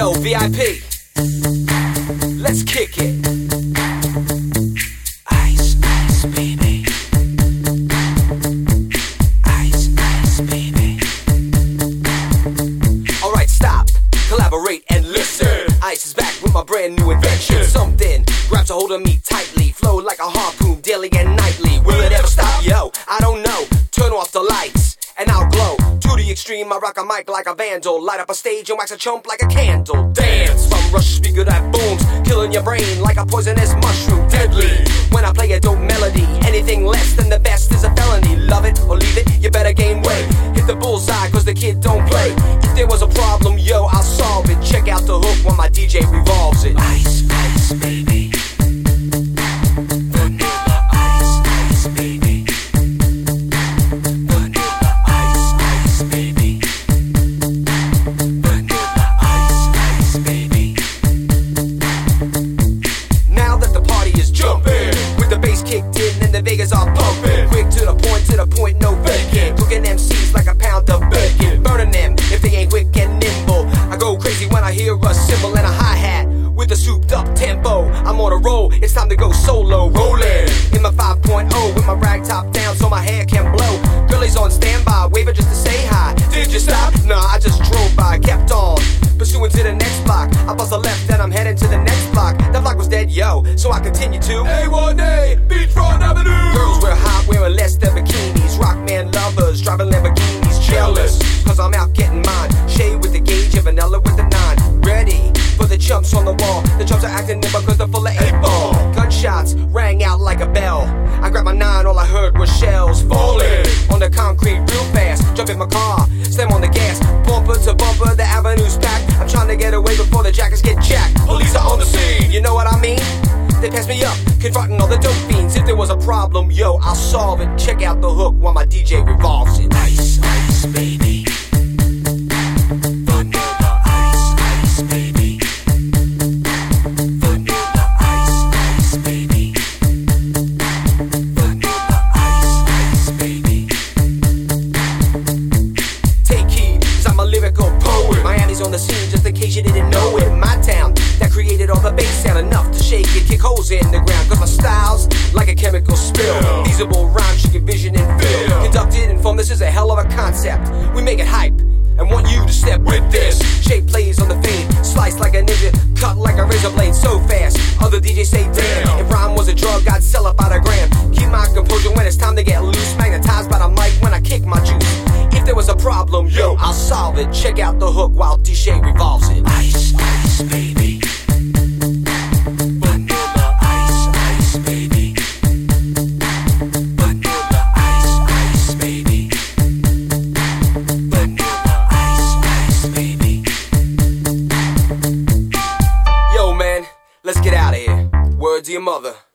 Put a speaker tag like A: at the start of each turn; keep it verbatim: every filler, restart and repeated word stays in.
A: Yo, V I P, let's kick it. Ice, ice, baby. Ice, ice, baby. Alright, stop, collaborate and listen. Ice is back with my brand new invention. Something grabs a hold of me tightly, flow like a harpoon daily and nightly. Will it ever stop? Yo, I don't know. Turn off the lights and I'll glow. To the extreme, I rock a mic like a vandal. Light up a stage and wax a chump like a candle. Dance from rush speaker that booms, killing your brain like a poisonous mushroom. Deadly when I play a dope melody. Anything less than the best is a felony. Love it or leave it, you better gain weight. Hit the bullseye cause the kid don't play. If there was a problem, yo, I'll solve it. Check out the hook while my D J revolves it. Ice, ice, baby. Vegas are pumping, quick to the point, to the point, no faking. Cooking M Cs like a pound of bacon, burning them if they ain't quick and nimble. I go crazy when I hear a cymbal and a hi-hat with a souped up tempo. I'm on a roll, it's time to go solo. Rolling in my five point oh with my rag top down so my hair can blow. Girlies on standby, waving just to say hi. Did you stop? Nah, I just drove by, kept on pursuing to the next block. I bust a left and I'm heading to the next block. That block was dead, yo, so I continue to A one A, Beachfront Avenue. Girls wear hot, wearing less than bikinis. Rockman lovers, driving Lamborghinis. Jealous, cause I'm out getting mine. Shade with the gauge and vanilla with the nine. Ready for the chumps on the wall. The chumps are acting nimble cause they're full of eight ball. Gunshots rang out like a bell. I grabbed my nine, all I heard was shells falling on the concrete real fast. Jump in my car, slam on the gas. Bumper to bumper, the avenue's packed. I'm trying to get away before the jackets get jacked. Police are on the scene, you know what I mean? They pass me up, confronting all the dope fiends. If there was a problem, yo, I'll solve it. Check out the hook while my D J revolves it. Ice, ice, baby. Vanilla ice, ice, baby. Vanilla ice, ice, baby. Vanilla ice, ice, baby. Take heed, cause I'm a lyrical poet. Miami's on the scene just in case you didn't know it. My town that created all the bass sound enough to shake it, kick holes in the ground. Cause my style's like a chemical spill. Feasible rhymes, you can vision and feel. Conducted and formed, this is a hell of a concept. We make it hype and want you to step with this. Shape plays on the fade, slice like a ninja, cut like a razor blade so fast. Other D Js say damn, if rhyme was a drug I'd sell it by the gram. Keep my composure when it's time to get loose. Magnetized by the mic when I kick my juice. If there was a problem, yo, I'll solve it. Check out the hook while D J revolves it. Ice, ice, baby. Vanilla ice, ice, baby. Vanilla ice, ice, baby. Vanilla ice, ice, baby. Yo, man, let's get out of here. Word to your mother.